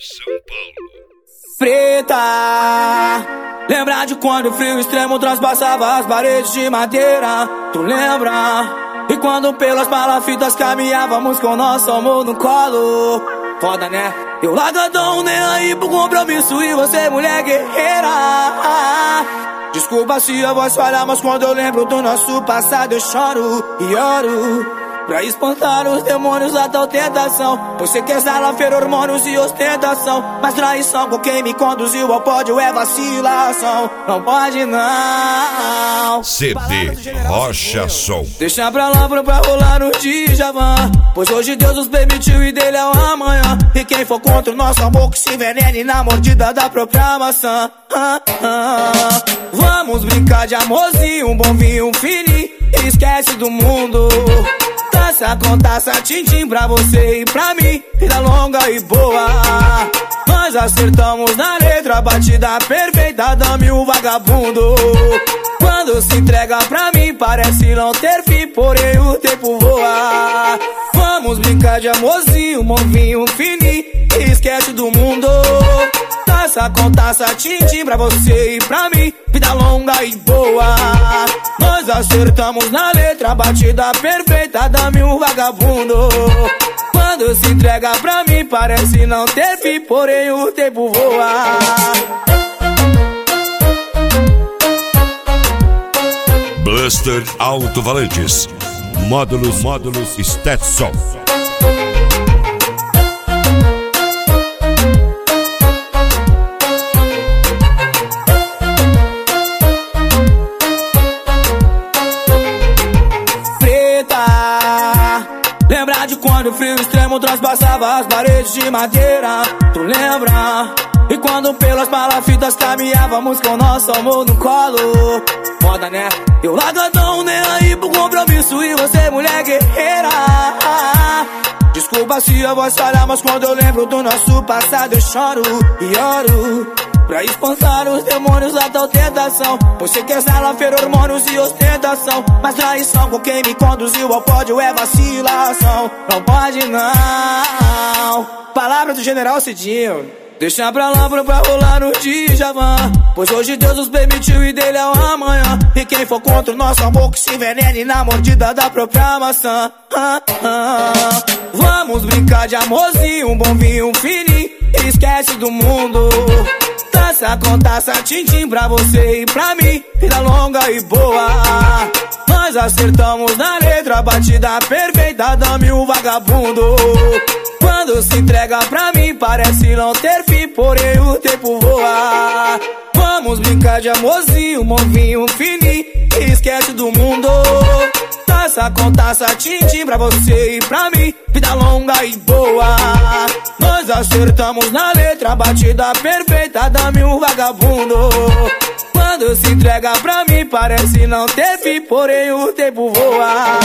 São Paulo. Preta, lembra de quando o frio extremo transpassava as paredes de madeira? Tu lembra? E quando pelas palafitas caminhávamos com nosso amor no colo? Foda, né? Eu largadão, nem aí pro compromisso e você mulher guerreira. Desculpa se a voz falha, mas quando eu lembro do nosso passado eu choro e oro. Pra espantar os demônios da tal tentação. Você quer salafeiro, hormônios e ostentação. Mas traição com quem me conduziu ao pódio é vacilação. Não pode não. CD Rocha Som. Deixa pra lá pra rolar no Djavan. Pois hoje Deus nos permitiu e dele é o amanhã. E quem for contra o nosso amor que se envenene na mordida da própria maçã. Vamos brincar de amorzinho, um bom vinho, um fininho. Esquece do mundo. Taça com taça, tintim pra você e pra mim. Vida longa e boa. Nós acertamos na letra, batida perfeita, dame o vagabundo. Quando se entrega pra mim, parece não ter fim, porém o tempo voa. Vamos brincar de amorzinho, um vinho fininho. Esquece do mundo. Taça com taça, tintim pra você e pra mim. Vida longa e boa. Nós acertamos na letra, batida perfeita, dame um vagabundo. Quando se entrega pra mim, parece não ter fim, porém o tempo voa. Blaster Alto-Valentes. Módulos Stetson. Lembra de quando o frio extremo transpassava as paredes de madeira? Tu lembra? E quando pelas palafitas caminhávamos com nosso amor no colo? Foda, né? Eu largadão, nem aí pro compromisso e você mulher guerreira. Desculpa se a voz falha, mas quando eu lembro do nosso passado eu choro e oro. Pra espantar os demônios da tal tentação. Você quer salafeiro, hormônios e ostentação. Mas traição com quem me conduziu ao pódio é vacilação. Não pode não. Palavra do General Cidinho. Deixa pra lá pra rolar no Djavan. Pois hoje Deus nos permitiu e dele é o amanhã. E quem for contra o nosso amor que se envenene na mordida da própria maçã. Vamos brincar de amorzinho, um bom vinho, um fininho. Esquece do mundo. Taça com taça, tintim pra você e pra mim. Vida longa e boa. Nós acertamos na letra, batida perfeita, dame o vagabundo. Quando se entrega pra mim, parece não ter fim, porém o tempo voa. Vamos brincar de amorzinho, um vinho fininho. Esquece do mundo. Taça com taça, tintim pra você e pra mim. Vida longa e boa. Nós acertamos na letra, batida perfeita, dame um vagabundo. Quando se entrega pra mim, parece não ter fim, porém o tempo voa.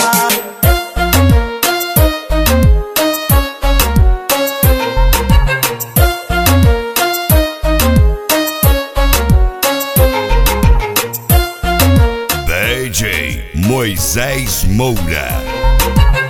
DJ Moisés Moura.